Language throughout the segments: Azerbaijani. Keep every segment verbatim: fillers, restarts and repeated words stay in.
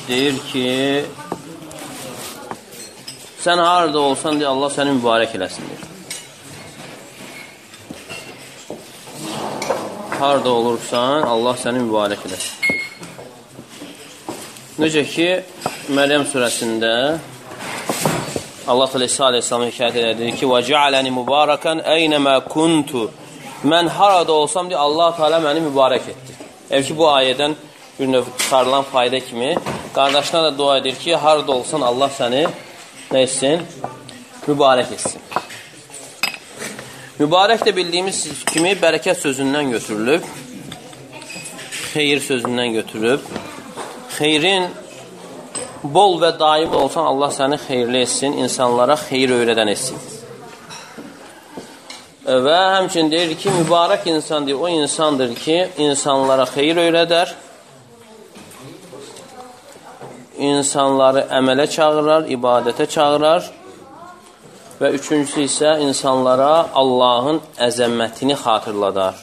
deyir ki, sən harada olsan deyə Allah səni mübarək eləsin deyir. Harada olursan, Allah səni mübarək eləsin. Necə ki, Məryəm surəsində Allah Teala İsa aleyhissalamı hikayət edir ki, وَجَعَلَنِ مُبَارَكًا اَيْنَمَا كُنْتُ Mən harada olsam deyə Allah Teala məni mübarək etdi. Eğer ki, bu ayədən bir növ çıxarılan fayda kimi qardaşına da dua edir ki, harada olsan Allah səni nə etsin? Mübarək etsin. Mübarək də bildiyimiz kimi bərəkət sözündən götürülüb, xeyir sözündən götürüb. Xeyrin bol və daim olsan Allah səni xeyirli etsin, insanlara xeyir öyrədən etsin. Və həmçinin deyir ki, mübarək insan deyir, o insandır ki, insanlara xeyir öyrədər, insanları əmələ çağırar, ibadətə çağırar və üçüncüsü isə insanlara Allahın əzəmətini xatırladar.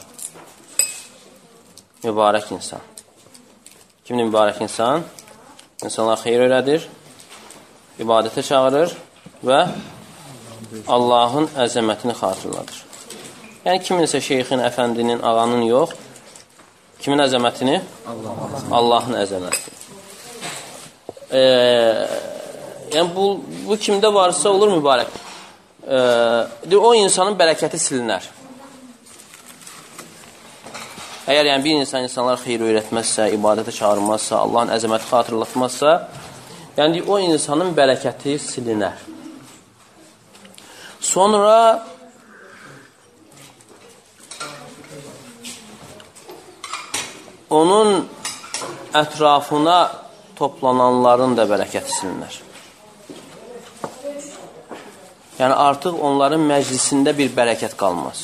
Mübarək insan. Kimdir mübarək insan? İnsanlara xeyir öyrədir, ibadətə çağırır və Allahın əzəmətini xatırladır. Yəni, kiminsə şeyxin, əfəndinin, ağanın yox, kimin əzəmətini? Allahın əzəmətini. E, yəni, bu, bu kimdə varsa olur mübarək. E, o insanın bərəkəti silinər. Əgər yəni, bir insan insanlara xeyir öyrətməzsə, ibadətə çağırmazsa, Allahın əzəməti xatırlatmazsa, yəni o insanın bərəkəti silinər. Sonra onun ətrafına toplananların da bərəkəti silinər. Yəni, artıq onların məclisində bir bərəkət qalmaz.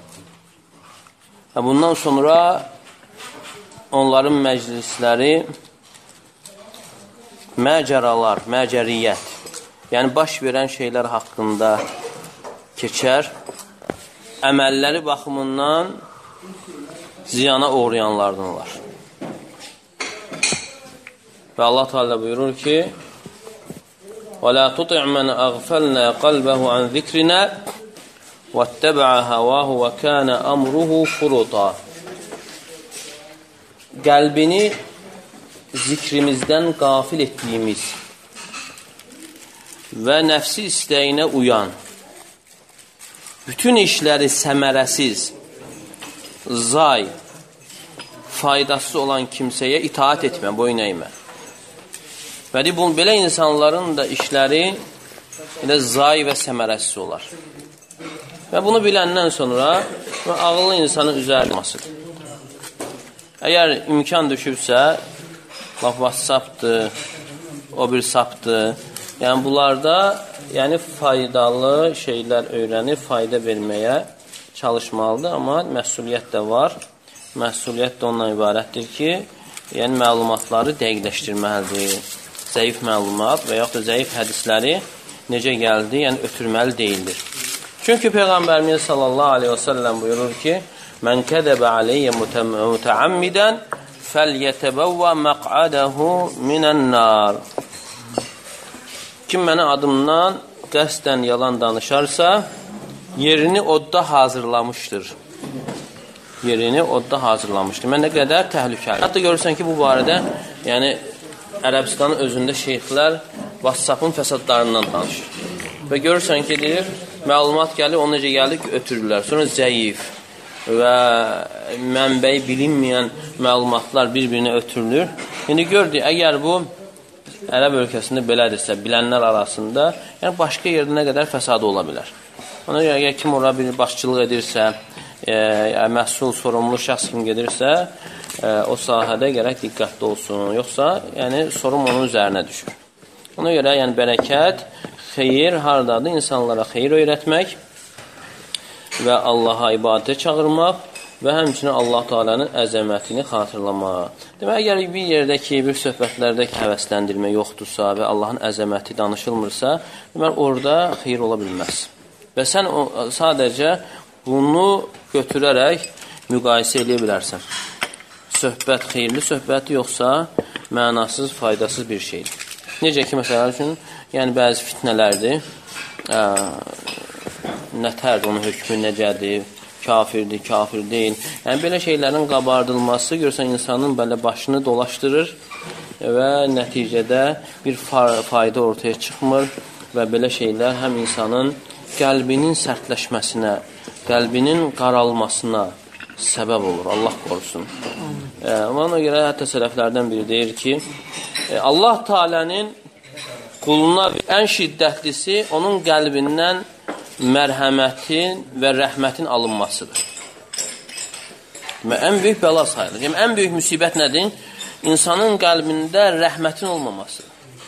Bundan sonra onların məclisləri məcəralar, məcəriyyət, yəni baş verən şeylər haqqında keçər, əməlləri baxımından ziyana uğrayanlardan var. Və Allah Teala buyurur ki, وَلَا تُطِعْ مَنْ أَغْفَلْنَا قَلْبَهُ عَنْ ذِكْرِنَا وَاتَّبَعَ هَوَاهُ وَكَانَ أَمْرُهُ فُرُطًا Qəlbini zikrimizdən qafil etdiyimiz və nəfsi istəyinə uyan, bütün işləri səmərəsiz, zay, faydasız olan kimsəyə itaat etmə, boyun əymə. Və bu, belə insanların da işləri elə zay və səmərəsiz olar. Və bunu biləndən sonra ağıllı insanın üzərləmasıdır. Əgər imkan düşübsə, WhatsApp-dır, o bir sapdır, yəni bunlarda yəni faydalı şeylər öyrənib, fayda verməyə çalışmalıdır, amma məsuliyyət də var. Məsuliyyət də ondan ibarətdir ki, yəni məlumatları dəqiqləşdirməlidir. Zəif məlumat və yaxud da zəif hədisləri necə gəldi, yəni ötürməli deyildir. Çünki Peyğəmbərimiz sallallahu aleyhi və səlləm buyurur ki, mən kədəbə aleyyə mütəammidən fəlyətəbəvvə məq'ədəhu minən-nar. Kim mənə adımdan qəsdən yalan danışarsa, yerini odda hazırlamışdır. Yerini odda hazırlamışdır. Mən nə qədər təhlükəli. Hətta görürsən ki, bu barədə, yəni Ərəbistanın özündə şeyxlər WhatsApp-ın fəsadlarından danışır. Və görürsən ki, deyir, məlumat gəlir, onu necə gəldi ki, ötürürlər. Sonra zəif və mənbəyi bilinməyən məlumatlar bir-birinə ötürülür. İndi gördük, əgər bu Ərəb ölkəsində belədirsə, bilənlər arasında, yəni başqa yerdə nə qədər fəsadı ola bilər. Ona görə, əgər kim ora bir başçılıq edirsə, e, məhsul, sorumlu şəxs kim gedirsə, e, o sahədə gərək diqqətli olsun. Yoxsa, yəni, sorum onun üzərinə düşür. Ona görə, yəni, bərəkət, xeyir haradadır? İnsanlara xeyir öyrətmək və Allaha ibadətə çağırmaq və həmçinin Allah Teala'nın əzəmətini xatırlamaq. Demək, əgər bir yerdə ki, bir söhbətlərdə həvəsləndirmə yoxdursa və Allahın əzəməti danışılmırsa, demək, orada xeyir ola bilməz. Və sən o, sadəcə bunu götürərək müqayisə edə bilərsən. Söhbət xeyirli söhbət yoxsa, mənasız, faydasız bir şeydir. Necə ki, məsələ üçün, yəni bəzi fitnələrdir, ə, nətərdir, onun hökmü necədir, kafirdir, kafir deyil. Yəni, belə şeylərin qabardılması, görürsən, insanın belə başını dolaşdırır və nəticədə bir fayda ortaya çıxmır və belə şeylər həm insanın qəlbinin sərtləşməsinə, qəlbinin qaralmasına səbəb olur, Allah qorusun. E, ona görə hətta sələflərdən biri deyir ki, e, Allah Teala'nın quluna ən şiddətlisi onun qəlbindən mərhəmətin və rəhmətin alınmasıdır. Ən böyük bəla sayılır. Yəni, ən böyük müsibət nədir? İnsanın qəlbində rəhmətin olmaması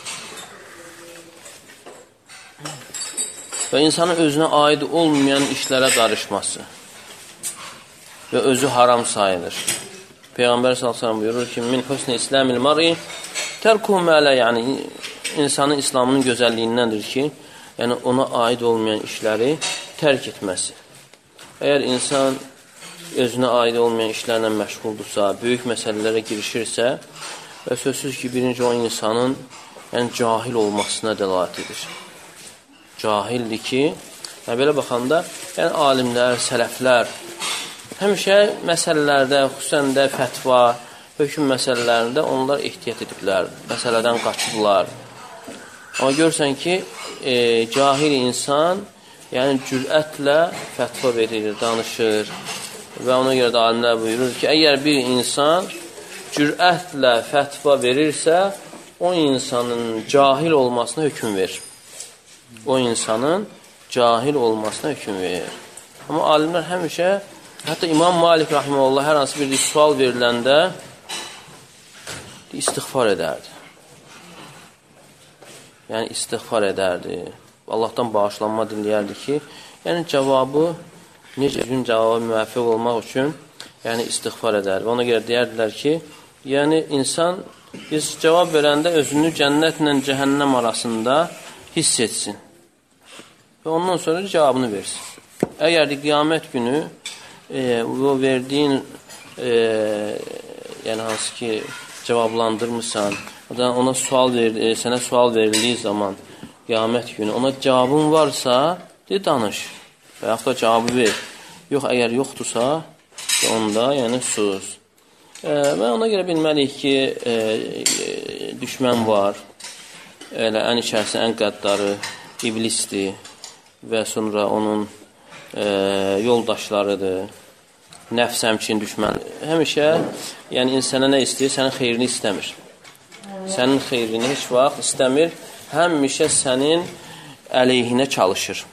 və insanın özünə aid olmayan işlərə qarışması və özü haram sayılır. Peyğəmbər sallallahu əleyhi və səlləm buyurur ki, min husni islamil mar'i tərku ma la, yəni insanın İslamının gözəlliyindəndir ki, yəni ona aid olmayan işləri tərk etməsi. Əgər insan özünə aid olmayan işlərlə məşğuldursa, böyük məsələlərə girişirsə və sözsüz ki, birinci o insanın yəni cahil olmasına dəlalət edir. Cahildir ki, yəni belə baxanda, yəni alimlər, sələflər həmişə məsələlərdə, xüsusən də fətva, hökm məsələlərində onlar ehtiyat ediblər, məsələdən qaçıblar. Amma görürsən ki, e, cahil insan yəni cürətlə fətva verir, danışır və ona görə də alimlər buyurur ki, əgər bir insan cürətlə fətva verirsə, o insanın cahil olmasına hökm verir. O insanın cahil olmasına hökm verir. Amma alimlər həmişə, hətta İmam Malik rahimehullah hər hansı bir sual veriləndə istiğfar edərdi. Yəni istiğfar edərdi. Allahdan bağışlanma diləyərdi ki, yəni cavabı, necə gün cavaba müvəffəq olmaq üçün yəni istiğfar edərdi. Ona görə deyərdilər ki, yəni insan biz cavab verəndə özünü cənnətlə cəhənnəm arasında hiss etsin və ondan sonra cavabını versin. Əgər də qiyamət günü e, o verdiyin e, yəni hansı ki cavablandırmırsan, ona sual ver, e, sənə sual verildiyi zaman qiyamət günü ona cavabın varsa, de danış və yaxud da cavabı ver. Yox, əgər yoxdursa, onda yəni sus. E, və ona görə bilməliyik ki, e, e, düşmən var, elə ən içərisində ən qəddarı iblisdir və sonra onun e, yoldaşlarıdır, nəfs həmçin düşmən. Həmişə yəni insana nə istəyir? Sənin xeyrini istəmir. Sənin xeyrini heç vaxt istəmir, həmişə sənin əleyhinə çalışır.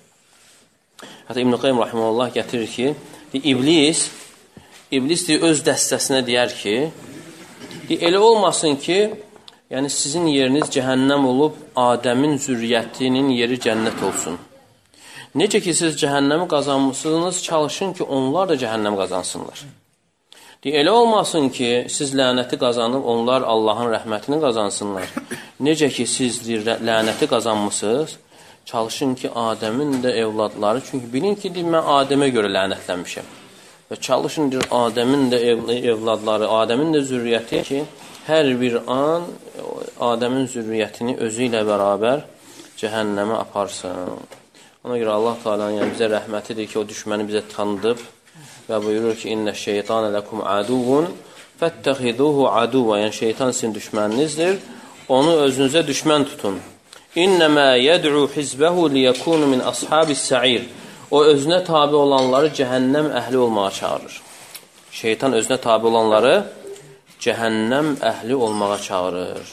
Hətta İbn-i Qayyim rahimehullah gətirir ki, iblis, iblis deyir, öz dəstəsinə deyər ki, elə olmasın ki, yəni sizin yeriniz cəhənnəm olub, Adəmin zürriyyətinin yeri cənnət olsun. Necə ki, siz cəhənnəmi qazanmışsınız, çalışın ki, onlar da cəhənnəm qazansınlar. Elə olmasın ki, siz lənəti qazanıb, onlar Allahın rəhmətini qazansınlar. Necə ki, siz lənəti qazanmışsınız, çalışın ki, Adəmin də evladları, çünki bilin ki, mən Adəmə görə lənətlənmişəm. Və çalışın, Adəmin də evladları, Adəmin də zürriyyəti ki, hər bir an Adəmin zürriyyətini özü ilə bərabər cəhənnəmə aparsın. Ona görə Allah Teala yəni bizə rəhmətidir ki, o düşməni bizə tanıdıb və buyurur ki, İnnə şeytanə ləkum aduvun fəttəxiduhu aduva. Yəni şeytan sizin düşməninizdir, onu özünüzə düşmən tutun. İnnəmə yəd'u hizbəhu liyəkunu min ashabis sa'ir. O özünə tabi olanları cəhənnəm əhli olmağa çağırır. Şeytan özünə tabi olanları cəhənnəm əhli olmağa çağırır.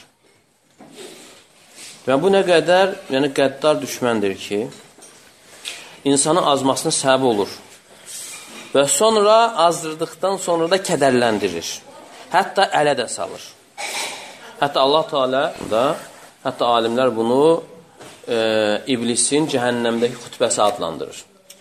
Və bu nə qədər, yəni qəddar düşməndir ki, insanın azmasına səbəb olur və sonra azdırdıqdan sonra da kədərləndirir. Hətta ələ də salır. Hətta Allah Teala da, hətta alimlər bunu e, iblisin cəhənnəmdəki xütbəsi adlandırır.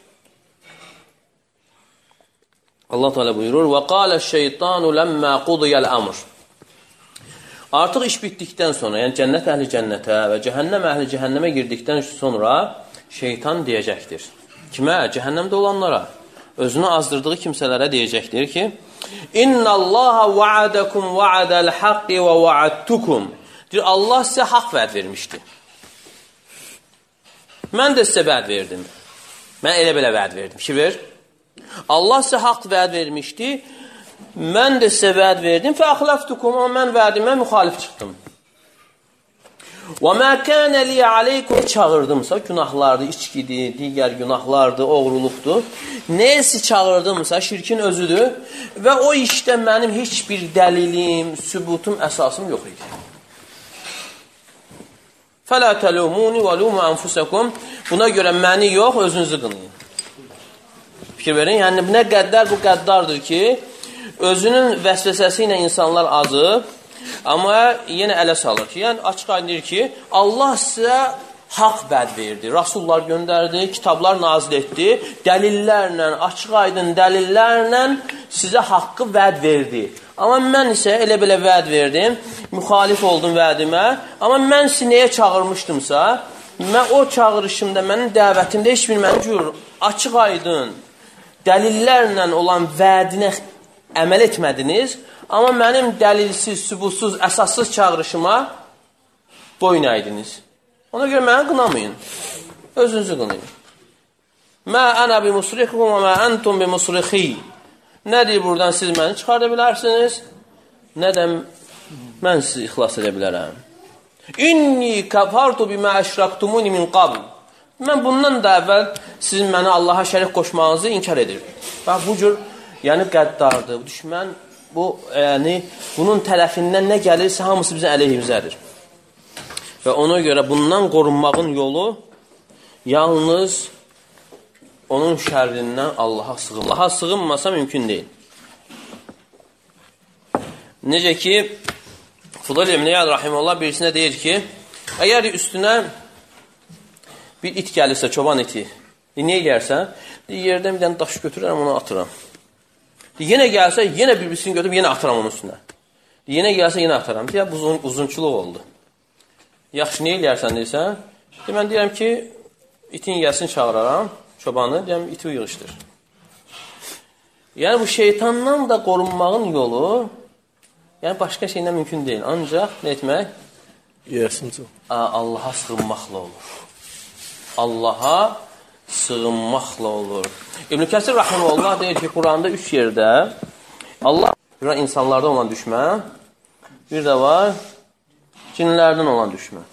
Allah Teala buyurur: "Və qələ'ş-şeytanu ləmmə qudiyəl-əmr." Artıq iş bitdikdən sonra, yəni cənnət əhli cənnətə və cəhənnəm əhli cəhənnəmə girdikdən sonra şeytan deyəcəkdir. Kimə? Cəhənnəmdə olanlara. Özünü azdırdığı kimsələrə deyəcəkdir ki, İnnallaha va'adakum va'adal haqqi və va'adtukum. Deyir, Allah sizə haqq vəd vermişdi. Mən də sizə vəd verdim. Mən elə belə vəd verdim. Ki ver? Allah sizə haqq vəd vermişdi. Mən də sizə vəd verdim. Fəxləftukum, amma mən vədimə müxalif çıxdım. Və mə kənə liyə aleykum, çağırdımsa, günahlardır, içkidir, digər günahlardır, oğruluqdur. Neyəsi çağırdımsa, şirkin özüdür və o işdə mənim heç bir dəlilim, sübutum, əsasım yox idi. Fələ təlumuni və lumu anfusakum. Buna görə məni yox, özünüzü qınayın. Fikir verin, yəni nə qədər bu qəddardır ki, özünün vəsvəsəsi ilə insanlar azıb, amma yenə ələ salır ki, yəni açıq aydın ki, Allah sizə haqq vəd verdi, rasullar göndərdi, kitablar nazil etdi, dəlillərlə, açıq aydın dəlillərlə sizə haqqı vəd verdi. Amma mən isə elə belə vəd verdim, müxalif oldum vədimə, amma mən sizi nəyə çağırmışdımsa, mən o çağırışımda, mənim dəvətimdə heç bir mənim cür açıq aydın dəlillərlə olan vədinə əməl etmədiniz, amma mənim dəlilsiz, sübutsuz, əsassız çağırışıma boyun əydiniz. Ona görə məni qınamayın. Özünüzü qınayın. Mə ənə bi musrixikum və mə əntum bi musrixi. Nə deyir buradan siz məni çıxarda bilərsiniz, nə də mən sizi ixlas edə bilərəm. İnni kəfartu bimə əşraqtumuni min qabl. Mən bundan da əvvəl sizin mənə Allaha şərik qoşmağınızı inkar edir. Bax, bu cür, yəni qəddardır, düşmən, bu, yəni, bunun tərəfindən nə gəlirsə, hamısı bizim əleyhimizədir. Və ona görə bundan qorunmağın yolu yalnız onun şərrindən Allaha sığınmaq. Allaha sığınmasa mümkün deyil. Necə ki, Fudayl ibn İyad rahimehullah birisine deyir ki, əgər üstünə bir it gəlirsə, çoban iti, niyə gəlsən? Yerdən bir dənə daş götürərəm, onu atıram. Yenə gəlsə, yenə bir-birisini götürüb, yenə atıram onun üstünə. Yenə gəlsə, yenə atıram. Deyə, bu uzun, uzunçuluq oldu. Yaxşı, niyə eləyərsən deyirsən? Deyə, mən deyirəm ki, itin gəlsin çağıraram, çobanı, deyəm, iti yığışdır. Yəni, bu şeytandan da qorunmağın yolu, yəni, başqa şeylə mümkün deyil. Ancaq, nə etmək? Yəsincə. Allaha sığınmaqla olur. Allaha sığınmaqla olur. İbn-i Kəsir rahimehullah deyir ki, Quranda üç yerdə Allah insanlardan olan düşmən, bir də var cinlərdən olan düşmən.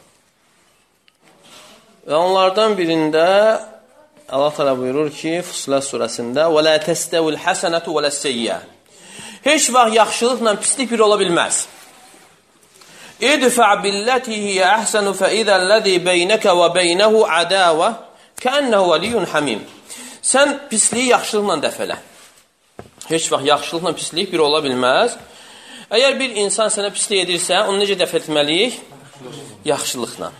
Və onlardan birində Allah təala buyurur ki, Fussilet surəsində: "Və la testevil hasenatu və las-seyyiə." Heç vaxt yaxşılıqla pislik bir ola bilməz. İdfa billati hiya ahsanu fa idha'llazi beynaka və beynehu adawa ka'annahu valiyyun hamim. Sən pisliyi yaxşılıqla dəf elə. Heç vaxt yaxşılıqla pislik bir ola bilməz. Əgər bir insan sənə pislik edirsə, onu necə dəf etməliyik? Yaxşılıqla.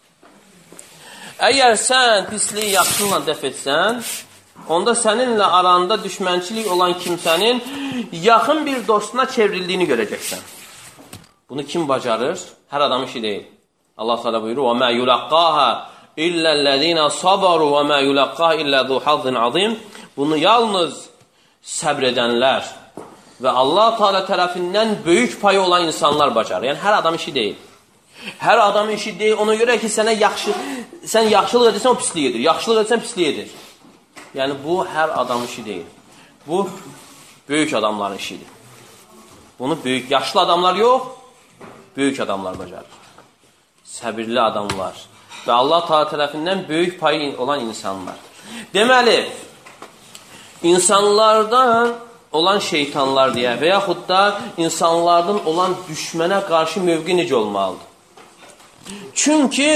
Əgər sən pisliyi yaxşılıqla dəf etsən, onda səninlə aranda düşmənçilik olan kimsənin yaxın bir dostuna çevrildiyini görəcəksən. Bunu kim bacarır? Hər adam işi deyil. Allah Teala buyurur: "Və mə yulaqqaha illellezina sabaru və mə yulaqqaha illa zu hazzin azim." Bunu yalnız səbr edənlər və Allah Teala tərəfindən böyük payı olan insanlar bacarır. Yəni hər adam işi deyil. Hər adam işi deyil. Ona görə ki, sənə yaxşı sən yaxşılıq edirsən, o pislik edir. Yaxşılıq edirsən, pislik edir. Yəni bu hər adam işi deyil. Bu böyük adamların işidir. Bunu böyük yaşlı adamlar yox, böyük adamlar bacarır. Səbirli adamlar və Allah Teala tərəfindən böyük payı olan insanlar. Deməli, insanlardan olan şeytanlar deyə və yaxud da insanlardan olan düşmənə qarşı mövqi necə olmalıdır? Çünki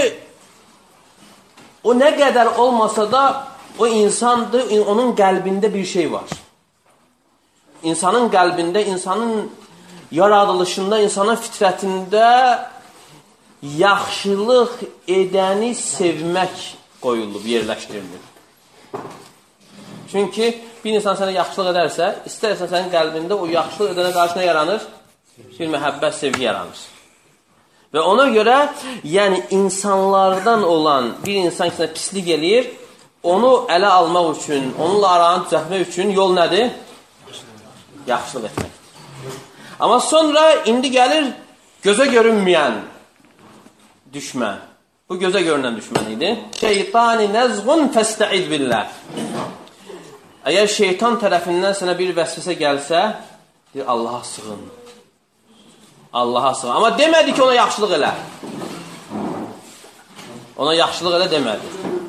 o nə qədər olmasa da o insandır, onun qəlbində bir şey var. İnsanın qəlbində, insanın yaradılışında, insanın fitrətində yaxşılıq edəni sevmək qoyulub, yerləşdirilir. Çünki bir insan sənə yaxşılıq edərsə, istərsən sənin qəlbində o yaxşılıq edənə qarşı nə yaranır? Bir məhəbbət, sevgi yaranır. Və ona görə, yəni insanlardan olan bir insan ki, pislik eləyir, onu ələ almaq üçün, onunla aranı düzəltmək üçün yol nədir? yaxşılıq etmək. Amma sonra indi gəlir gözə görünməyən düşmən. Bu gözə görünən düşmən idi. Şeytani nəzğun fəstəid billah. Əgər şeytan tərəfindən sənə bir vəsvəsə gəlsə, deyir, Allaha sığın. Allaha sığın. Amma demədi ki, ona yaxşılıq elə. Ona yaxşılıq elə demədi.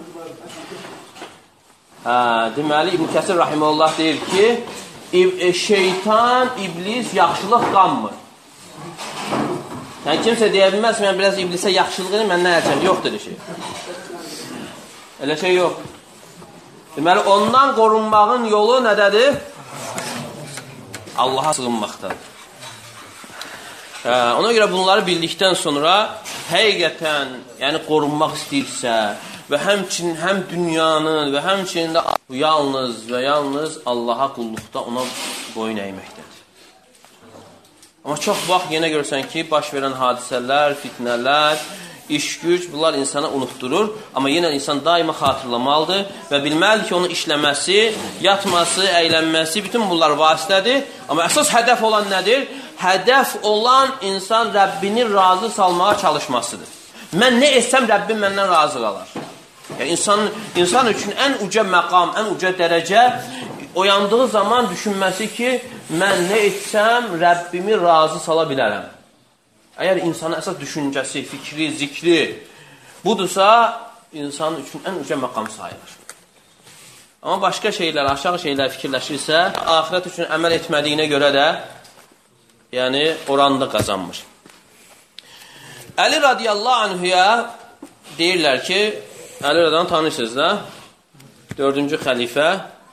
Hə, deməli, İbn Kəsir Rahimullah deyir ki, şeytan, iblis yaxşılıq qanmır. Yəni, kimsə deyə bilməz, mən biraz iblisə yaxşılıq edin, mən nə əlçəm? Yoxdur elə şey. Elə şey yox. Deməli, ondan qorunmağın yolu nədədir? Allaha sığınmaqdadır. Hə, ona görə bunları bildikdən sonra həqiqətən, yəni qorunmaq istəyirsə və həmçinin həm dünyanın və həmçinin də yalnız və yalnız Allaha qulluqda ona boyun əyməkdədir. Amma çox vaxt yenə görürsən ki, baş verən hadisələr, fitnələr, iş güc, bunlar insana unutdurur. Amma yenə insan daima xatırlamalıdır və bilməlidir ki, onun işləməsi, yatması, əylənməsi, bütün bunlar vasitədir. Amma əsas hədəf olan nədir? Hədəf olan insan Rəbbini razı salmağa çalışmasıdır. Mən nə etsəm, Rəbbim məndən razı qalar. Yəni, insan, insan üçün ən uca məqam, ən uca dərəcə oyandığı zaman düşünməsi ki, mən nə etsəm, Rəbbimi razı sala bilərəm. Əgər insanın əsas düşüncəsi, fikri, zikri budursa, insanın üçün ən uca məqam sayılır. Amma başqa şeylər, aşağı şeylər fikirləşirsə, axirət üçün əməl etmədiyinə görə də yəni oranda qazanmır. Əli radiyallahu anhuya deyirlər ki, Əli radiyallahu tanırsınız da, dördüncü xəlifə,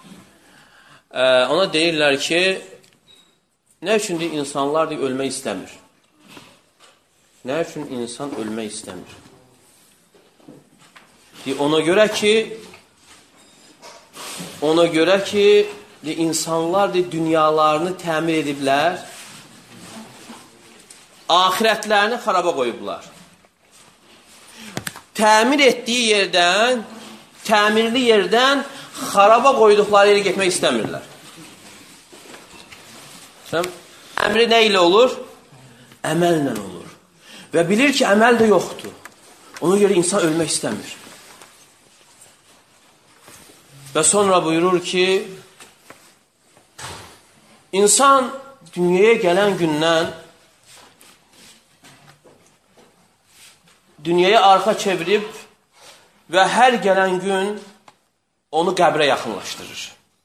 ona deyirlər ki, nə üçün deyir, insanlar deyir, ölmək istəmir? Nə üçün insan ölmək istəmir? Deyir, ona görə ki, ona görə ki, deyir, insanlar deyir, dünyalarını təmir ediblər, axirətlərini xaraba qoyublar. Təmir etdiyi yerdən, təmirli yerdən xaraba qoyduqları yerə getmək istəmirlər. Əmri nə ilə olur? Əməllə olur. Və bilir ki, əməl də yoxdur. Ona görə insan ölmək istəmir. Və sonra buyurur ki, insan dünyaya gələn gündən dünyaya arxa çevirib və hər gələn gün onu qəbrə yaxınlaşdırır.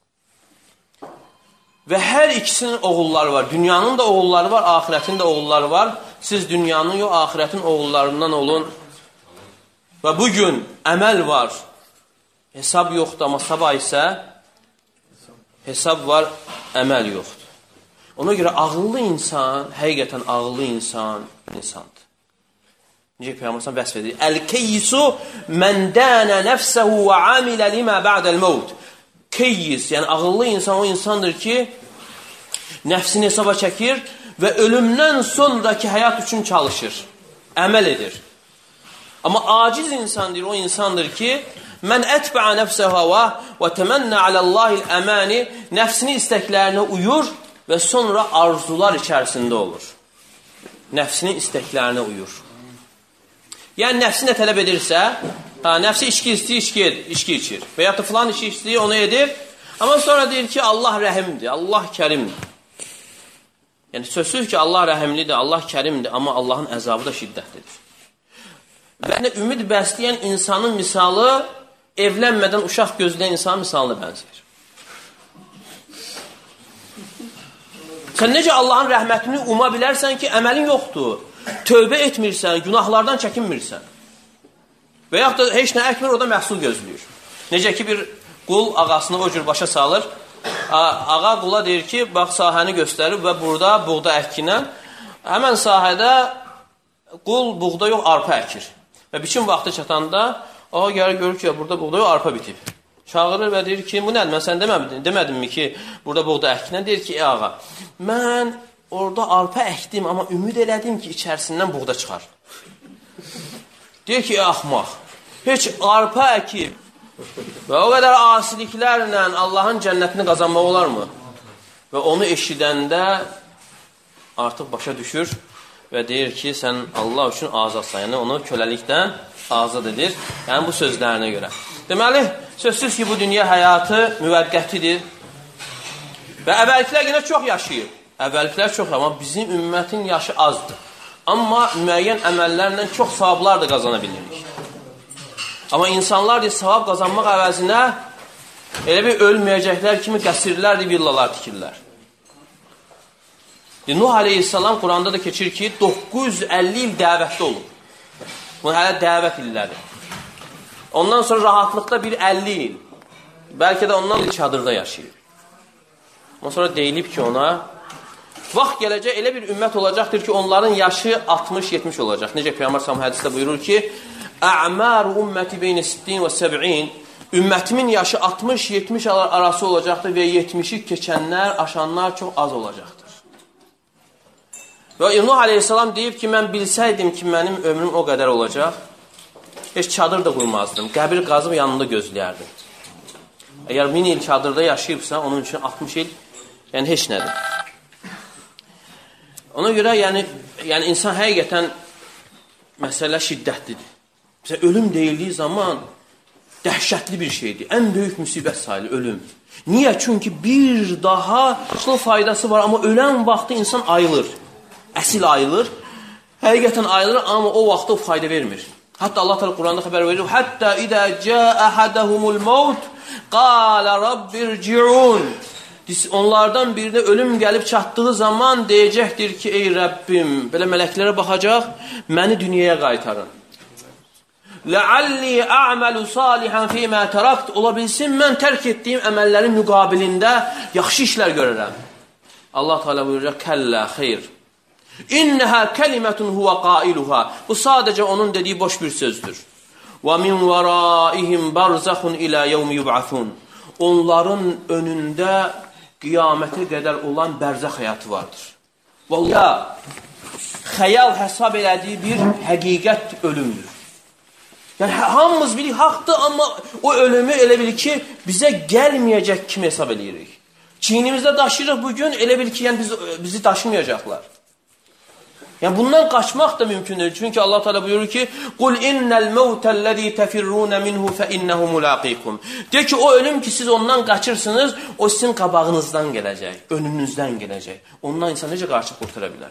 Və hər ikisinin oğulları var. Dünyanın da oğulları var, axirətin də oğulları var. Siz dünyanın yox, axirətin oğullarından olun. Və bugün əməl var. Hesab yoxdur, amma sabah isə hesab var, əməl yoxdur. Ona görə ağıllı insan, həqiqətən ağıllı insan, insandır. Necə Peyğəmbər vəsf edir? Əl-keyyisu mən dənə nəfsəhu və amilə limə bə'dəl-məvd. Keyyis, yəni ağıllı insan o insandır ki, nəfsini hesaba çəkir və ölümdən sonraki həyat üçün çalışır, əməl edir. Amma aciz insandır, o insandır ki, mən ətbə'a nəfsəha və təmənnə aləllahil əməni, nəfsini istəklərinə uyur və sonra arzular içərisində olur. Nəfsinin istəklərinə uyur. Yəni, nəfsi nə tələb edirsə, ha, nəfsi içki istəyir, içki, içki içir. Və ya da filan işi istəyir, onu edir. Amma sonra deyir ki, Allah rəhimdir, Allah kərimdir. Yəni, sözsüz ki, Allah rəhimlidir, Allah kərimdir, amma Allahın əzabı da şiddətlidir. Və ümid bəsləyən insanın misalı, evlənmədən uşaq gözləyən insanın misalına bənzəyir. Sən necə Allahın rəhmətini uma bilərsən ki, əməlin yoxdur. Tövbə etmirsən, günahlardan çəkinmirsən. Və yaxud da heç nə əkmir, o da məhsul gözləyir. Necə ki, bir qul ağasını o cür başa salır. Ağa qula deyir ki, bax, sahəni göstərir və burada buğda əkinən. Həmən sahədə qul buğda yox, arpa əkir. Və biçin vaxtı çatanda, ağa gəlir, görür ki, burada buğda yox, arpa bitib. Çağırır və deyir ki, bu nədir, mən sən demədimmi ki, burada buğda əkinən? Deyir ki, ey ağa, mən orada arpa əkdim, amma ümid elədim ki, içərisindən buğda çıxar. Deyir ki, ey axmaq, heç arpa əkib və o qədər asiliklərlə Allahın cənnətini qazanmaq olarmı? və onu eşidəndə artıq başa düşür və deyir ki, sən Allah üçün azadsan. Yəni, onu köləlikdən azad edir. Yəni, bu sözlərinə görə. Deməli, sözsüz ki, bu dünya həyatı müvəqqətidir və əvvəlkilər yenə çox yaşayır. Əvvəlkilər çox, amma bizim ümmətin yaşı azdır. Amma müəyyən əməllərlə çox savablar da qazana bilirik. Amma insanlar deyir, savab qazanmaq əvəzinə elə bir ölməyəcəklər kimi qəsrlər, villalar tikirlər. Nuh aleyhissalam Quranda da keçir ki, doqquz yüz əlli il dəvətdə olur. Bu hələ dəvət illəri. Ondan sonra rahatlıqda bir əlli il. Bəlkə də ondan bir çadırda yaşayır. Ondan sonra deyilib ki ona, vaxt gələcək elə bir ümmət olacaqdır ki, onların yaşı altmış yetmiş olacaq. Necə Peyğəmbər sallallahu hədisdə buyurur ki, Ə'mar ümməti beyni sittin və səb'in, ümmətimin yaşı altmış yetmiş arası olacaqdır və yetmişi keçənlər, aşanlar çox az olacaqdır. Və Nuh aleyhissalam deyib ki, mən bilsəydim ki, mənim ömrüm o qədər olacaq, heç çadır da qurmazdım, qəbir qazıb yanında gözləyərdim. Əgər min il çadırda yaşayıbsa, onun üçün altmış il, yəni heç nədir. Ona görə, yəni, yəni insan həqiqətən məsələ şiddətlidir. Məsələn, ölüm deyildiyi zaman dəhşətli bir şeydir. Ən böyük müsibət sayılır ölüm. Niyə? Çünki bir daha faydası var, amma ölən vaxtı insan ayılır. Əsil ayılır. Həqiqətən ayılır, amma o vaxtda o fayda vermir. Hətta Allah Teala Quranda xəbər verir. Hətta idə cəə əhədəhumul mevt qalə rabbirciun. Onlardan birinə ölüm gəlib çatdığı zaman deyəcəkdir ki, ey Rəbbim, belə mələklərə baxacaq, məni dünyaya qaytarın. Ləalli a'malu salihan fīmā tərakt. Ola bilsin, mən tərk etdiyim əməllərin müqabilində yaxşı işlər görərəm. Allah Teala buyuracaq, kəllə, xeyr. İnnəhə kəlimətun huvə qailuhə. Bu sadəcə onun dediyi boş bir sözdür. Və min vəraihim barzaxun ilə yevmi yub'athun. Onların önündə qiyamətə qədər olan bərzəx həyatı vardır. Vallahi, xəyal hesab elədiyi bir həqiqət ölümdür. Yəni, hamımız bilik, haqdır, amma o ölümü elə bilir ki, bizə gəlməyəcək kimi hesab edirik. Çiynimizdə daşıyırıq bugün, elə bilir ki, yəni biz, bizi daşımayacaqlar. Yəni, bundan qaçmaq da mümkündür. Çünki Allah Teala buyurur ki, قُلْ إِنَّ الْمَوْتَ الَّذ۪ي تَفِرُّونَ مِنْهُ فَإِنَّهُ مُلَاقِيكُمْ. De ki, o ölüm ki, siz ondan qaçırsınız, o sizin qabağınızdan gələcək, önünüzdən gələcək. Ondan insan necə qarşı qurtara bilər?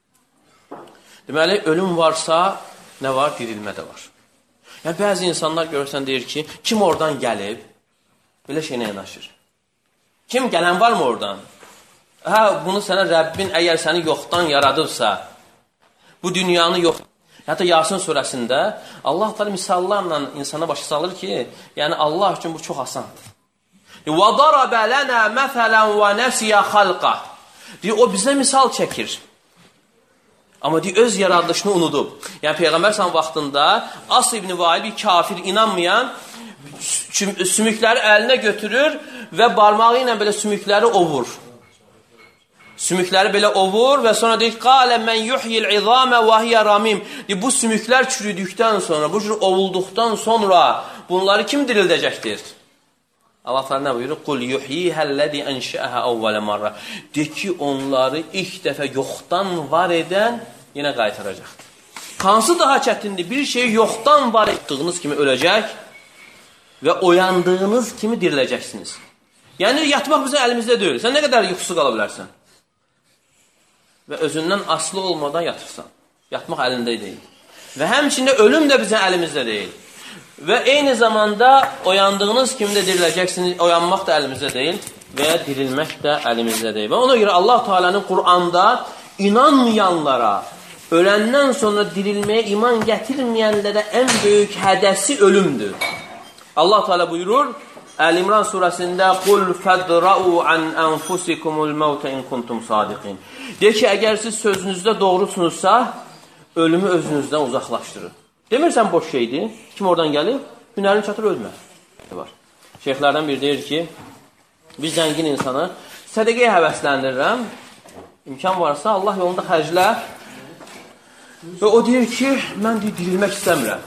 Deməli, ölüm varsa, nə var? Dirilmə də var. Yəni, bəzi insanlar görürsən, deyir ki, kim oradan gəlib, belə şeylə yanaşır. Kim gələn var mı oradan? Hə, bunu sənə Rəbbin əgər səni yoxdan yaradıbsa, bu dünyanı yox. Hətta Yasin surəsində Allah Teala misallarla insana başa salır ki, yəni Allah üçün bu çox asandır. Və darabə lənə məsələn və nəsiyə xalqa. Deyir, o bizə misal çəkir. Amma deyir, öz yaradılışını unudub. Yəni Peyğəmbər sallallahu vaxtında As ibn Vail bir kafir, inanmayan, sümükləri əlinə götürür və barmağı ilə belə sümükləri ovur. Sümükləri belə ovur və sonra deyir, qalə mən yuhyil izamə və hiyə ramim. Bu sümüklər çürüdükdən sonra, bu cür ovulduqdan sonra bunları kim dirildəcəkdir? Allah Teala nə buyurur? Qul yuhyihəl-ləzi ənşəəhə əvvələ marra. De ki, onları ilk dəfə yoxdan var edən yenə qaytaracaqdır. Hansı daha çətindir? Bir şeyi yoxdan var etdiyiniz kimi öləcək və oyandığınız kimi diriləcəksiniz. Yəni, yatmaq bizim əlimizdə deyil. Sən nə qədər yuxusu qala bilərsən? Və özündən asılı olmadan yatırsan. Yatmaq əlində deyil. Və həmçində ölüm də bizim əlimizdə deyil. Və eyni zamanda oyandığınız kimi də diriləcəksiniz, oyanmaq da əlimizdə deyil və ya dirilmək də əlimizdə deyil. Və ona görə Allah Teala'nın Qur'anda inanmayanlara, öləndən sonra dirilməyə iman gətirməyənlərə ən böyük hədəsi ölümdür. Allah Teala buyurur, Əl-İmran surəsində Qul fədra'u an anfusikumul mevte in kuntum sadiqin. Deyir ki, əgər siz sözünüzdə doğrusunuzsa, ölümü özünüzdən uzaqlaşdırın. Demirsən boş şeydir. Kim oradan gəlib? Hünərin çatır, ölmə. Şeyxlərdən biri deyir ki, bir zəngin insanı sədəqəyə həvəsləndirirəm. İmkan varsa Allah yolunda xərclə. Və o deyir ki, mən deyir, dirilmək istəmirəm.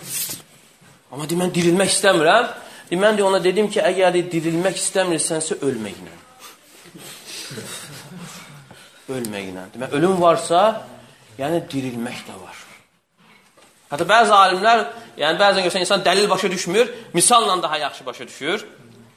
Amma deyir, mən dirilmək istəmirəm. Mən də ona dedim ki, əgər dirilmək istəmirsənsə ölməklə. Ölməklə. Demək, ölüm varsa, yəni dirilmək də var. Hətta bəzi alimlər, yəni bəzən görsən, insan dəlil başa düşmür, misalla daha yaxşı başa düşür.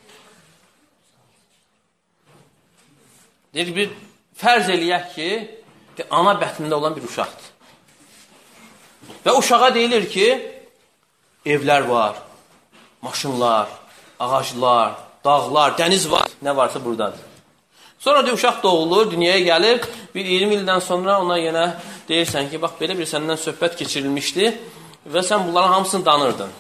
Deyir, bir fərz eləyək ki, ana bətnində olan bir uşaqdır. Və uşağa deyilir ki, evlər var, maşınlar, ağaclar, dağlar, dəniz var, nə varsa buradadır. Sonra deyir, uşaq doğulur, dünyaya gəlir, bir iyirmi ildən sonra ona yenə deyirsən ki, bax, belə bir səndən söhbət keçirilmişdi və sən bunların hamısını danırdın.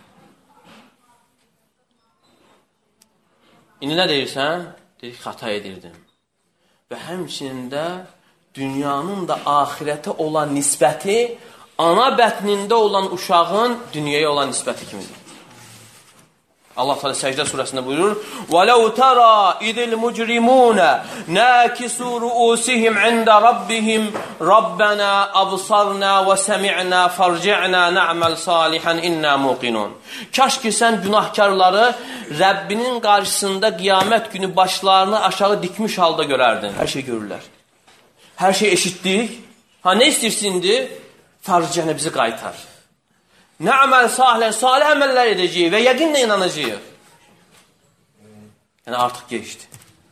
İndi nə deyirsən? Deyir, xata edirdim. Və həmçinin də dünyanın da ahirətə olan nisbəti ana bətnində olan uşağın dünyaya olan nisbəti kimidir. Allah Teala Səcdə surəsində buyurur: "وَلَوْ تَرَى إِذِ الْمُجْرِمُونَ نَاكِسُوا رُؤُوسِهِمْ عِندَ رَبِّهِمْ رَبَّنَا أَبْصَرْنَا وَسَمِعْنَا فَارْجِعْنَا نَعْمَلْ صَالِحًا إِنَّا مُوقِنُونَ." Kaş ki sən günahkarları Rəbbinin qarşısında qiyamət günü başlarını aşağı dikmiş halda görərdin. Hər şey görürlər. Hər şey eşitdik. Ha, nə istəyirsindir? Fərcənə bizi qaytar. Nə əməl salih, salih əməllər edəcəyik və yəqinlə inanacağıq. Yəni artıq geçdi.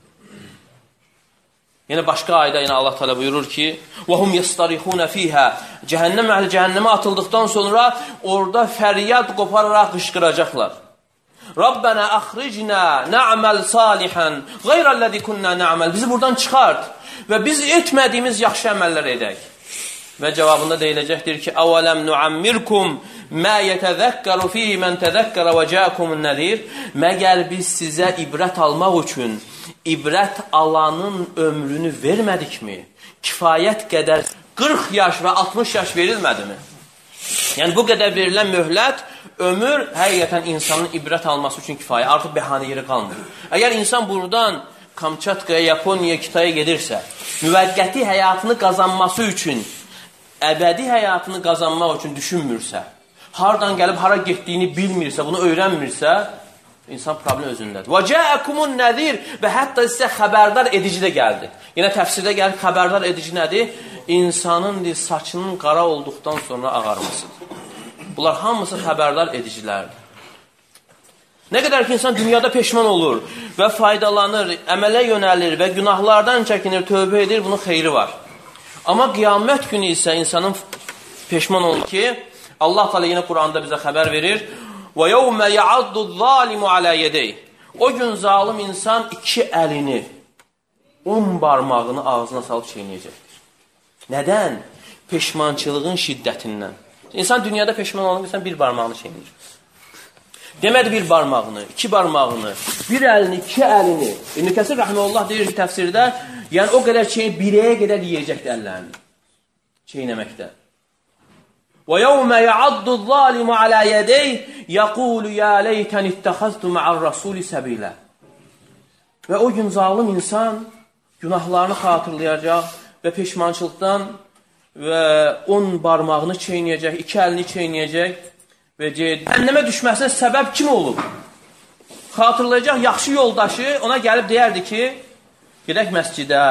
Yəni başqa ayda yəni Allah Teala buyurur ki: "Vahum yastarihuna fiha." Cəhənnəm əhli cəhənnəmə atıldıqdan sonra orada fəryad qopararaq qışqıracaqlar. "Rabbana axrijna na'mal salihan ghayra'llazi kunna na'mal." Bizi buradan çıxart və biz etmədiyimiz yaxşı əməllər edək. Və cavabında deyiləcəkdir ki: "Awalam nu'ammirkum ma yetezekkeru fihi men tezekkere ve ca'akumun nazir." Məgər biz sizə ibrət almaq üçün ibrət alanın ömrünü vermədikmi? Kifayət qədər qırx yaş və altmış yaş verilmədimi? Yəni bu qədər verilən möhlət, ömür həqiqətən insanın ibrət alması üçün kifayə. Artıq bəhanə yeri qalmır. Əgər insan buradan Kamçatkaya, Yaponiyaya, Kitaya gedirsə, müvəqqəti həyatını qazanması üçün, əbədi həyatını qazanmaq üçün düşünmürsə, hardan gəlib hara getdiyini bilmirsə, bunu öyrənmirsə, insan problem özündədir. Və cəəkumun nəzir və hətta sizə xəbərdar edici də gəldi. Yenə təfsirdə gəlir, xəbərdar edici nədir? İnsanın saçının qara olduqdan sonra ağarmasıdır. Bunlar hamısı xəbərdar edicilərdir. Nə qədər ki, insan dünyada peşman olur və faydalanır, əmələ yönəlir və günahlardan çəkinir, tövbə edir, bunun xeyri var. Amma qiyamət günü isə insanın peşman olur ki, Allah Teala yine Kur'an'da bize haber verir. وَيَوْمَ يَعَضُّ الظَّالِمُ عَلَى يَدَيْهِ O gün zalim insan iki əlini, on barmağını ağzına salıb çeynəyəcəkdir. Nədən? Peşmançılığın şiddətindən. İnsan dünyada peşman olunca insan bir barmağını çeynəyir. Demədi bir barmağını, iki barmağını, bir əlini, iki əlini. İbn Kəsir Rəhməlullah deyir ki, təfsirdə, yəni o qədər çeyin, birəyə qədər yiyəcəkdir əllərini. Çeynəməkdə. وَيَوْمَ يَعَضُّ الظَّالِمُ عَلَى يَدَيْهِ يَقُولُ يَا لَيْتَنِ اتَّخَذْتُ مَعَ الرَّسُولِ سَبِيلًا Və o gün zalim insan günahlarını xatırlayacaq və peşmançılıqdan və on barmağını çeynəyəcək, iki əlini çeynəyəcək və cəhənnəmə düşməsinə səbəb kim olub? Xatırlayacaq yaxşı yoldaşı ona gəlib deyərdi ki, gedək məscidə,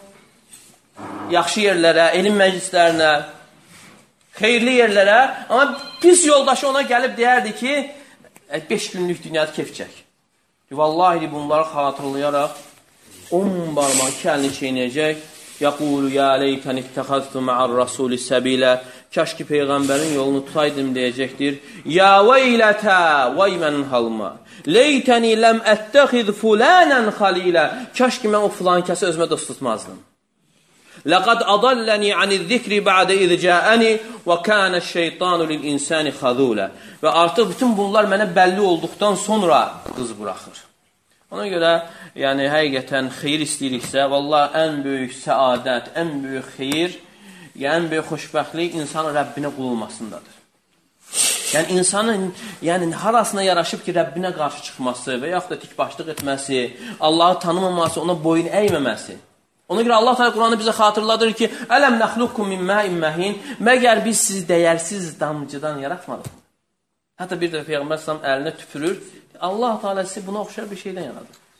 yaxşı yerlərə, elm məclislərinə, xeyirli yerlərə, amma pis yoldaşı ona gəlib deyərdi ki, beş günlük dünyada kef çək. Vallahi bunları xatırlayaraq on barmaq iki əlini çeynəyəcək. Yaqulu ya leytən ittəxaztu ma'ar rasuli səbilə Kaş ki Peyğəmbərin yolunu tutaydım deyəcəkdir. Ya veylətə, vay mənin halıma. Leytəni ləm ətəxiz fulanən xalilə Kaş ki mən o filan kəsi özümə dost tutmazdım. Laqad adallani aniz-zikri ba'da iz ja'ani və kana şeytanu lil-insani xazula. Və artıq bütün bunlar mənə bəlli olduqdan sonra qız buraxır. Ona görə, yəni həqiqətən xeyir istəyiriksə, vallahi ən böyük səadət, ən böyük xeyir, yəni ən böyük xoşbəxtlik insanın Rəbbinə qul olmasındadır. Yəni insanın yəni harasına yaraşıb ki, Rəbbinə qarşı çıxması və yaxud da tikbaşlıq etməsi, Allahı tanımaması, ona boyun əyməməsi. Ona görə Allah Teala Qur'anı bizə xatırladır ki, Ələm nəxluqkum min ma'in məhin Məgər biz sizi dəyərsiz damcıdan yaratmadıq mı? Hətta bir də Peyğəmbər sallam əlinə tüpürür. Allah Teala sizi buna oxşar bir şeydən yaradır.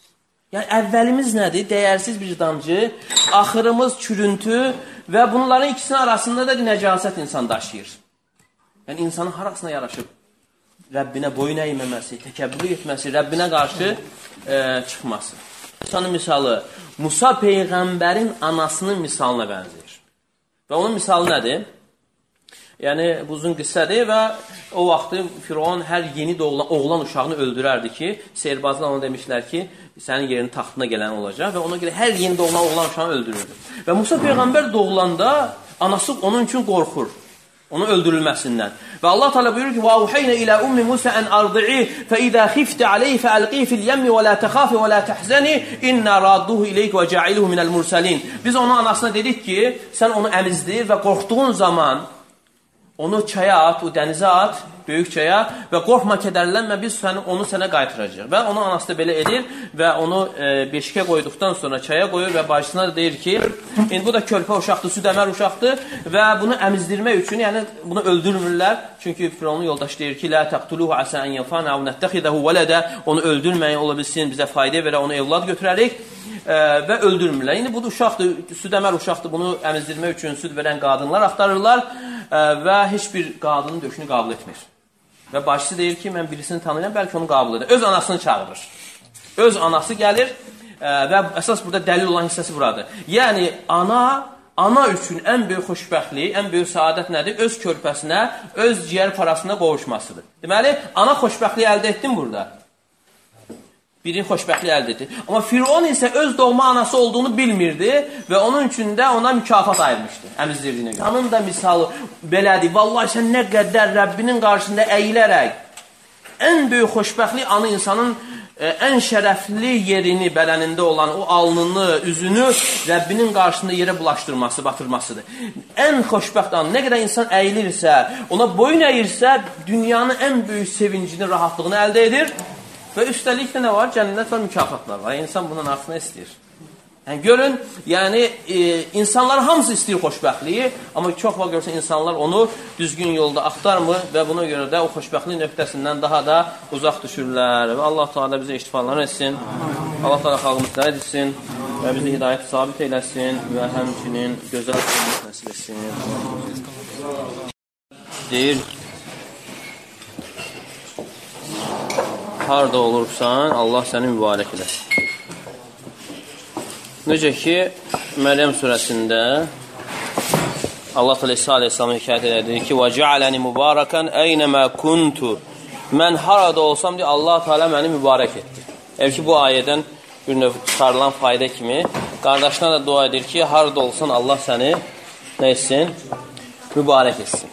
Yəni, əvvəlimiz nədir? Dəyərsiz bir damcı, axırımız çürüntü və bunların ikisinin arasında da nəcasət insan daşıyır. Yəni, insanın harasına yaraşıb Rəbbinə boyun əyməməsi, təkəbbürlük etməsi, Rəbbinə qarşı e, çıxması. İnsanın misalı, Musa Peyğəmbərin anasının misalına bənzəyir. Və onun misalı nədir? Yəni, bu uzun qıssədir və o vaxtı Firon hər yeni doğulan oğlan uşağını öldürərdi ki, seyirbazlar ona demişlər ki, sənin yerin taxtına gələn olacaq və ona görə hər yeni doğulan oğlan uşağını öldürürdü. Və Musa Peyğəmbər doğulanda anası onun üçün qorxur, onun öldürülməsindən. Və Allah Teala buyurur ki: "Və ilə ummi Musa an ardi'i fe iza khifti alayhi fa'alqihi fil yemmi ve la takhafi ve la tahzani inna radduhu ileyk ve ja'iluhu minel mursalin." Biz onun anasına dedik ki, sən onu əmizdir və qorxduğun zaman onu çaya at, o dənizə at, böyük çaya və qorxma, kədərlənmə, biz səni, onu sənə qaytaracaq. Və onun anası da belə edir və onu e, beşikə qoyduqdan sonra çaya qoyur və bacısına da deyir ki, indi bu da körpə uşaqdır, südəmər uşaqdır və bunu əmizdirmək üçün, yəni bunu öldürmürlər. Çünki Fironun yoldaşı deyir ki, "La taqtuluhu asa an yanfa'na aw nattakhidahu walada." Onu öldürməyin, ola bilsin, bizə fayda verə, onu evlad götürərik e, və öldürmürlər. İndi bu da uşaqdır, südəmər uşaqdır, bunu əmizdirmək üçün süd verən qadınlar axtarırlar və heç bir qadının döşünü qəbul etmir. Və bacısı deyir ki, mən birisini tanıyıram, bəlkə onu qəbul edir. Öz anasını çağırır. Öz anası gəlir və əsas burada dəlil olan hissəsi buradır. Yəni, ana, ana üçün ən böyük xoşbəxtlik, ən böyük saadət nədir? Öz körpəsinə, öz ciyər parasına qovuşmasıdır. Deməli, ana xoşbəxtliyi əldə etdin burada. Birin xoşbəxtliyi əldə etdi. Amma Firon isə öz doğma anası olduğunu bilmirdi və onun üçün də ona mükafat ayırmışdı, əmizdirdiyinə görə. Onun da misalı belədir. Vallahi sən nə qədər Rəbbinin qarşısında əyilərək, ən böyük xoşbəxtlik anı insanın e, ən şərəfli yerini, bədənində olan o alnını, üzünü Rəbbinin qarşısında yerə bulaşdırması, batırmasıdır. Ən xoşbəxt anı, nə qədər insan əyilirsə, ona boyun əyirsə, dünyanın ən böyük sevincini, rahatlığını əldə edir. Və üstəlik də nə var? Cənnət var, mükafatlar var. İnsan bunun artıqını istəyir. Yəni, görün, yəni, e, insanlar hamısı istəyir xoşbəxtliyi, amma çox vaxt görürsən, insanlar onu düzgün yolda axtarmır və buna görə də o xoşbəxtlik nöqtəsindən daha da uzaq düşürlər. Və Allah Teala bizə iştifalar etsin, Allah Teala xalqımızı etsin və bizi hidayət sabit eləsin və həmçinin gözəl nəsib etsin. Deyir, harada olursan, Allah səni mübarək eləsin. Necə ki, Məryəm surəsində Allah Teala İsa aleyhissalamı hekayət edir ki, وَجَعَلَنِ مُبَارَكًا اَيْنَمَا كُنْتُ Mən harada olsam, deyə Allah Teala məni mübarək etdi. Ev ki, bu ayədən bir növ çıxarılan fayda kimi, qardaşına da dua edir ki, harada olsan, Allah səni nə etsin? Mübarək etsin.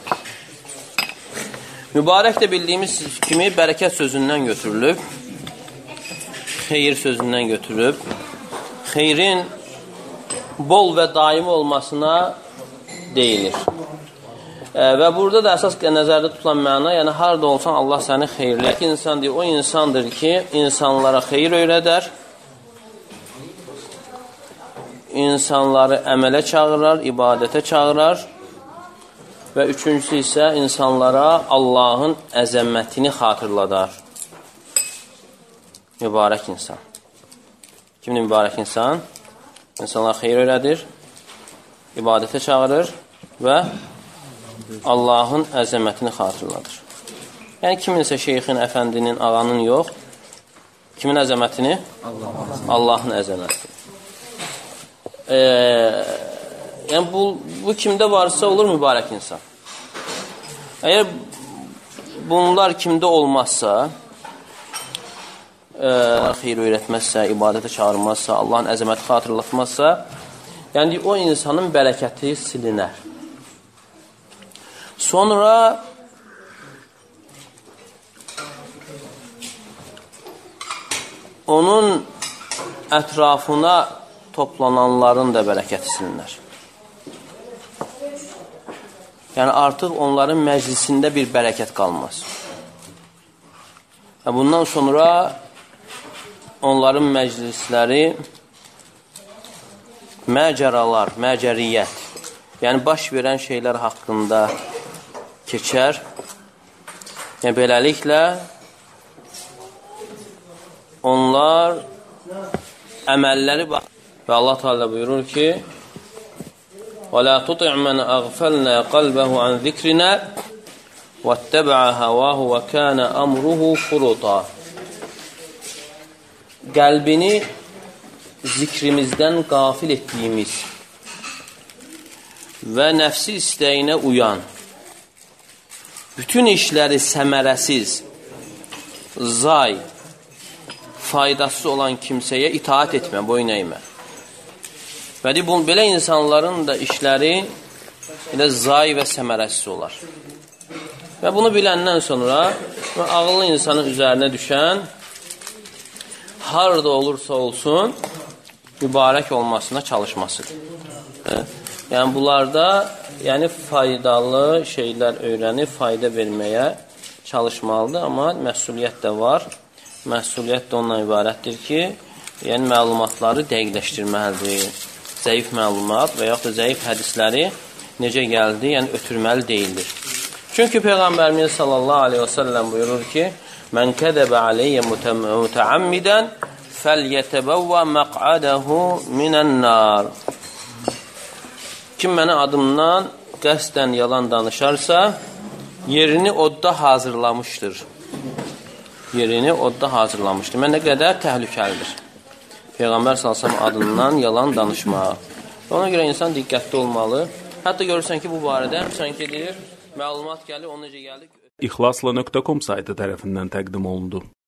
Mübarək də bildiyimiz kimi bərəkət sözündən götürülüb, xeyir sözündən götürülüb, xeyrin bol və daimi olmasına deyilir. E, və burada da əsas nəzərdə tutulan məna, yəni harada olsan Allah səni xeyirləyək insan deyir. O insandır ki, insanlara xeyir öyrədər, insanları əmələ çağırar, ibadətə çağırar və üçüncüsü isə insanlara Allahın əzəmətini xatırladar. Mübarək insan. Kimdir mübarək insan? İnsanlara xeyir öyrədir, ibadətə çağırır və Allahın əzəmətini xatırladır. Yəni, kiminsə şeyxin, əfəndinin, ağanın yox, kimin əzəmətini? Allahın əzəmətini. E, yəni, bu, bu kimdə varsa olur mübarək insan. Əgər bunlar kimdə olmazsa, e, xeyir öyrətməzsə, ibadətə çağırmazsa, Allahın əzəməti xatırlatmazsa, yəni o insanın bərəkəti silinər. Sonra onun ətrafına toplananların da bərəkəti silinər. Yəni artıq onların məclisində bir bərəkət qalmaz. Bundan sonra onların məclisləri məcəralar, məcəriyyət, yəni baş verən şeylər haqqında keçər. Yəni beləliklə onlar əməlləri var. Və Allah Teala buyurur ki: "Və la tuti' men aghfalna qalbahu an zikrina vettaba'a hawahu və kana amruhu furuta." Qəlbini zikrimizdən qafil etdiyimiz və nəfsi istəyinə uyan, bütün işləri səmərəsiz, zay, faydasız olan kimsəyə itaat etmə, boyun əymə. Və bu, belə insanların da işləri elə zay və səmərəsiz olar. Və bunu biləndən sonra ağıllı insanın üzərinə düşən harada olursa olsun mübarək olmasına çalışmasıdır. Yəni bunlarda yəni faydalı şeylər öyrənib fayda verməyə çalışmalıdır, amma məsuliyyət də var. Məsuliyyət də ondan ibarətdir ki, yəni məlumatları dəqiqləşdirməlidir. Zəif məlumat və yaxud da zəif hədisləri necə gəldi, yəni ötürməli deyildir. Çünki Peyğəmbərimiz sallallahu aleyhi və səlləm buyurur ki: "Mən kədəbə aleyyə mütəammidən fəlyətəbəvvə məq'ədəhu minən-nar." Kim mənə adımdan qəsdən yalan danışarsa, yerini odda hazırlamışdır. Yerini odda hazırlamışdır. Mən nə qədər təhlükəlidir. Peyğəmbər sallallahu əleyhi və səlləm adından yalan danışmaq. Ona görə insan diqqətli olmalı. Hətta görürsən ki, bu barədə sanki deyir, məlumat gəlir, o necə gəlir? İxlasla nöqtə com saytı tərəfindən təqdim olundu.